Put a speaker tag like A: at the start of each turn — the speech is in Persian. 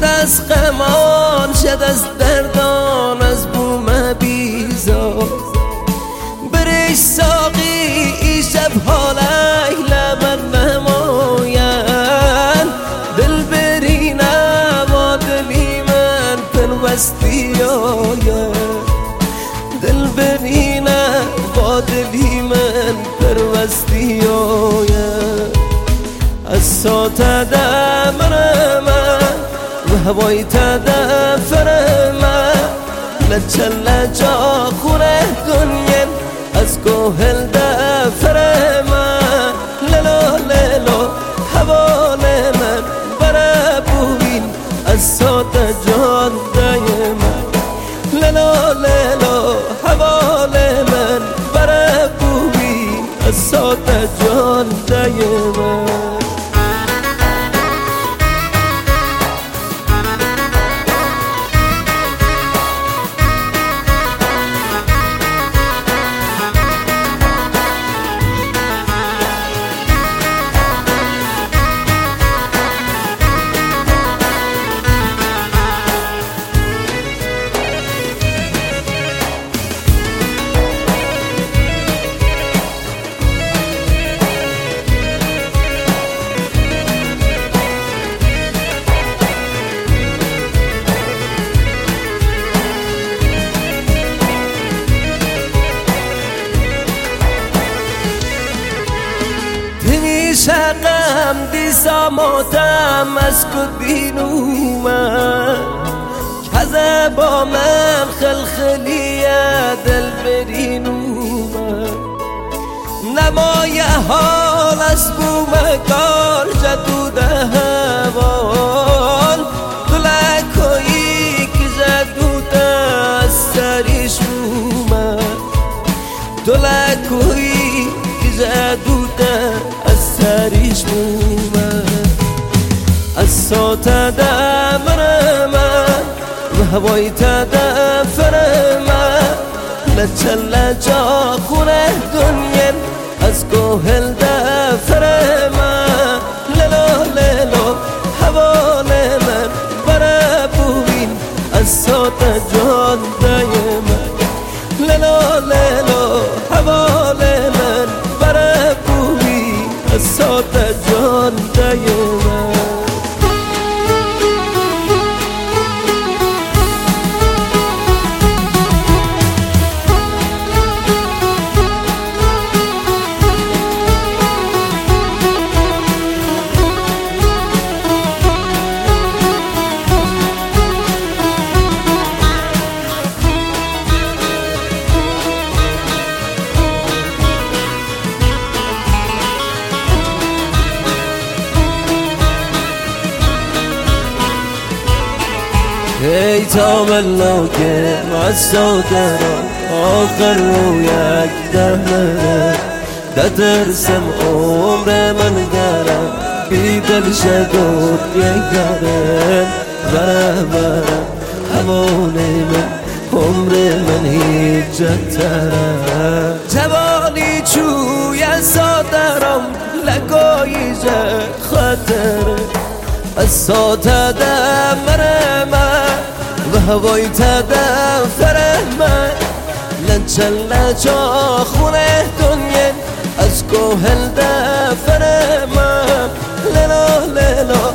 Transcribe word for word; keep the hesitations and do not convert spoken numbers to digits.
A: شد از غمان شد از دردان از بوم بیزار برش ساقی ای شب حالک لبن نماین دل برینم و دلی من پروستی آید دل برینم و دلی من پروستی آید از سات دمرمن و هوای تدفرمن لچل لجا خوره دنیا از گوهل دفرمن للا للا حوال من بره بوین از سات جان من للا للا حوال من بره بوین از سات جان من شقم دیسا موتم از کدینومن کذا با من خلخلی دل برینومن نمای حال از بومگار جدود هوال دلکویی که جدود از سریش بومن دلکویی که جدود سریش بومن از سات دمرمن و هوای تدفرمن لچل لجا خوره دنیا از گوهل دفرمن للا للا حوال من بره بوین از سات جان من للا للا حوال من بره بوین از سات جان من ای تاملا که مسادرم آخر رو یک دهنه دترسم عمر من گرم بی دل شدود یک گرم بره بره حوالی من عمر من هیچ جترم جوانی چوی سادرم لگایی جه خطره از سات دمرمن و هوای تدفرمن لچل لجا خونه دنیا از گوهل دفرمن للا للا